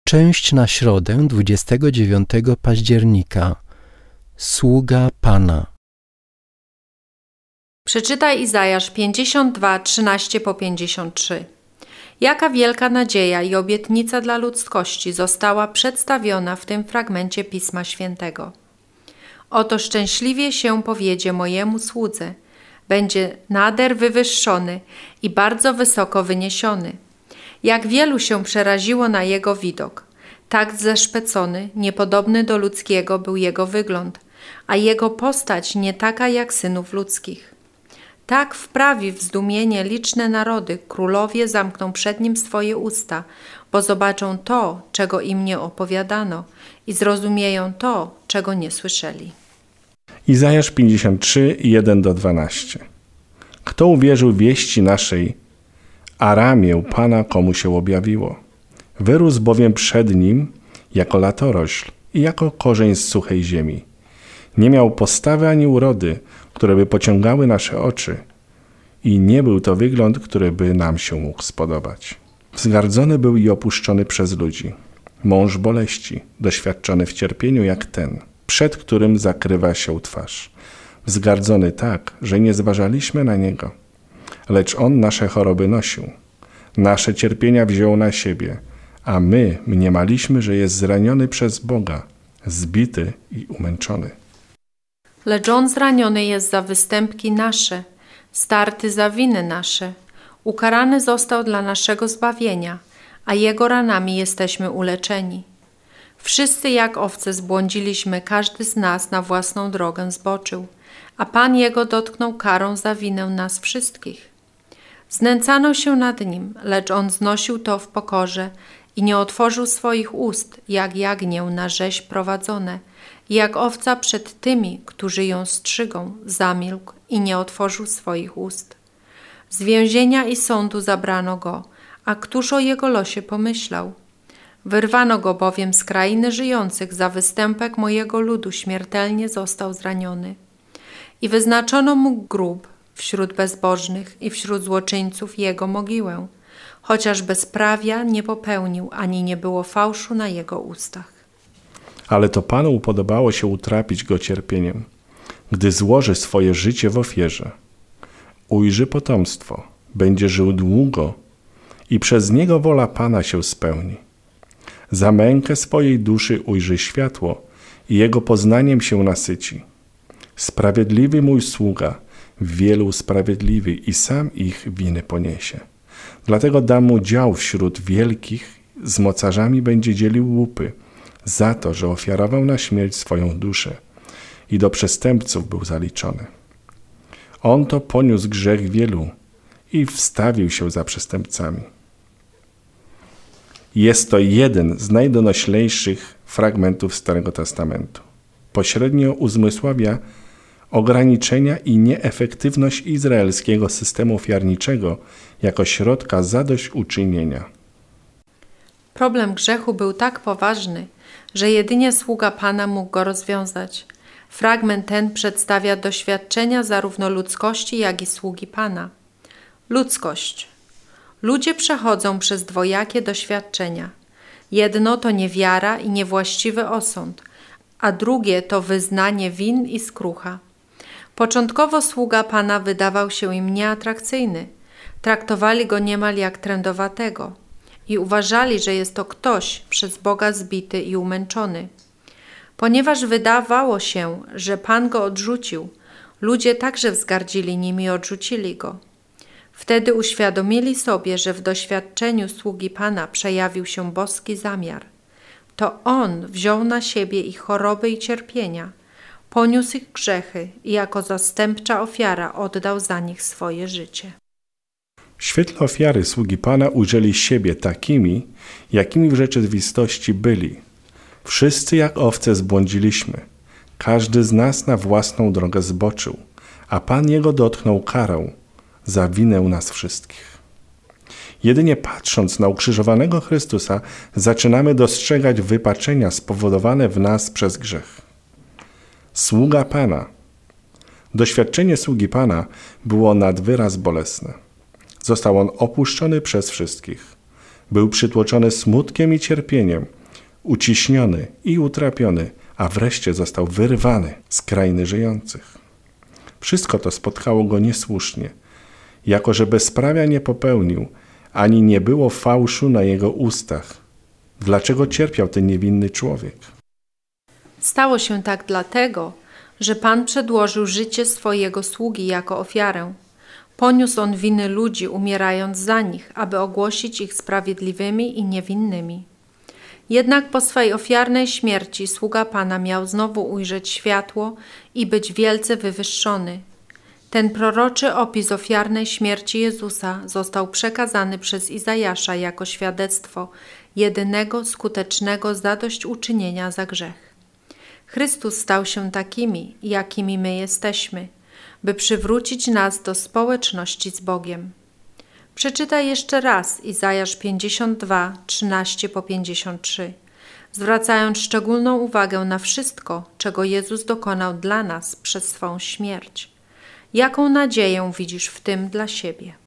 Część na środę 29 października. Sługa Pana. Przeczytaj Izajasz 52, 13-53. Jaka wielka nadzieja i obietnica dla ludzkości została przedstawiona w tym fragmencie Pisma Świętego. Oto szczęśliwie się powiedzie mojemu słudze, będzie nader wywyższony i bardzo wysoko wyniesiony. Jak wielu się przeraziło na jego widok. Tak zeszpecony, niepodobny do ludzkiego był jego wygląd, a jego postać nie taka jak synów ludzkich. Tak wprawi w zdumienie liczne narody, królowie zamkną przed nim swoje usta, bo zobaczą to, czego im nie opowiadano i zrozumieją to, czego nie słyszeli. Izajasz 53, 1-12. Kto uwierzył wieści naszej, a ramię Pana komu się objawiło? Wyrósł bowiem przed nim jako latorośl i jako korzeń z suchej ziemi. Nie miał postawy ani urody, które by pociągały nasze oczy i nie był to wygląd, który by nam się mógł spodobać. Wzgardzony był i opuszczony przez ludzi. Mąż boleści, doświadczony w cierpieniu jak ten, przed którym zakrywa się twarz. Wzgardzony tak, że nie zważaliśmy na niego. Lecz on nasze choroby nosił. Nasze cierpienia wziął na siebie, a my mniemaliśmy, że jest zraniony przez Boga, zbity i umęczony. Lecz on zraniony jest za występki nasze, starty za winy nasze. Ukarany został dla naszego zbawienia, a jego ranami jesteśmy uleczeni. Wszyscy jak owce zbłądziliśmy, każdy z nas na własną drogę zboczył, a Pan jego dotknął karą za winę nas wszystkich. Znęcano się nad nim, lecz on znosił to w pokorze i nie otworzył swoich ust, jak jagnię na rzeź prowadzone, i jak owca przed tymi, którzy ją strzygą, zamilkł i nie otworzył swoich ust. Z więzienia i sądu zabrano go, a któż o jego losie pomyślał? Wyrwano go bowiem z krainy żyjących, za występek mojego ludu śmiertelnie został zraniony. I wyznaczono mu grób wśród bezbożnych i wśród złoczyńców jego mogiłę, chociaż bezprawia nie popełnił, ani nie było fałszu na jego ustach. Ale to Panu upodobało się utrapić go cierpieniem, gdy złoży swoje życie w ofierze. Ujrzy potomstwo, będzie żył długo i przez niego wola Pana się spełni. Za mękę swojej duszy ujrzy światło i jego poznaniem się nasyci. Sprawiedliwy mój sługa, wielu usprawiedliwi i sam ich winy poniesie. Dlatego dam mu dział wśród wielkich, z mocarzami będzie dzielił łupy, za to, że ofiarował na śmierć swoją duszę i do przestępców był zaliczony. On to poniósł grzech wielu i wstawił się za przestępcami. Jest to jeden z najdonoślejszych fragmentów Starego Testamentu. Pośrednio uzmysławia ograniczenia i nieefektywność izraelskiego systemu ofiarniczego jako środka zadośćuczynienia. Problem grzechu był tak poważny, że jedynie sługa Pana mógł go rozwiązać. Fragment ten przedstawia doświadczenia zarówno ludzkości, jak i sługi Pana. Ludzkość. Ludzie przechodzą przez dwojakie doświadczenia. Jedno to niewiara i niewłaściwy osąd, a drugie to wyznanie win i skrucha. Początkowo sługa Pana wydawał się im nieatrakcyjny. Traktowali go niemal jak trędowatego i uważali, że jest to ktoś przez Boga zbity i umęczony. Ponieważ wydawało się, że Pan go odrzucił, ludzie także wzgardzili nim i odrzucili go. Wtedy uświadomili sobie, że w doświadczeniu sługi Pana przejawił się boski zamiar. To On wziął na siebie ich choroby i cierpienia, poniósł ich grzechy i jako zastępcza ofiara oddał za nich swoje życie. W świetle ofiary sługi Pana ujrzeli siebie takimi, jakimi w rzeczywistości byli. Wszyscy jak owce zbłądziliśmy. Każdy z nas na własną drogę zboczył, a Pan Jego dotknął karą za winę nas wszystkich. Jedynie patrząc na ukrzyżowanego Chrystusa zaczynamy dostrzegać wypaczenia spowodowane w nas przez grzech. Sługa Pana. Doświadczenie sługi Pana było nad wyraz bolesne. Został on opuszczony przez wszystkich. Był przytłoczony smutkiem i cierpieniem, uciśniony i utrapiony, a wreszcie został wyrwany z krainy żyjących. Wszystko to spotkało go niesłusznie, jako że bezprawia nie popełnił, ani nie było fałszu na jego ustach. Dlaczego cierpiał ten niewinny człowiek? Stało się tak dlatego, że Pan przedłożył życie swojego sługi jako ofiarę. Poniósł on winy ludzi, umierając za nich, aby ogłosić ich sprawiedliwymi i niewinnymi. Jednak po swej ofiarnej śmierci sługa Pana miał znowu ujrzeć światło i być wielce wywyższony. Ten proroczy opis ofiarnej śmierci Jezusa został przekazany przez Izajasza jako świadectwo jedynego skutecznego zadośćuczynienia za grzech. Chrystus stał się takimi, jakimi my jesteśmy, by przywrócić nas do społeczności z Bogiem. Przeczytaj jeszcze raz Izajasz 52, 13-53, zwracając szczególną uwagę na wszystko, czego Jezus dokonał dla nas przez swą śmierć. Jaką nadzieję widzisz w tym dla siebie?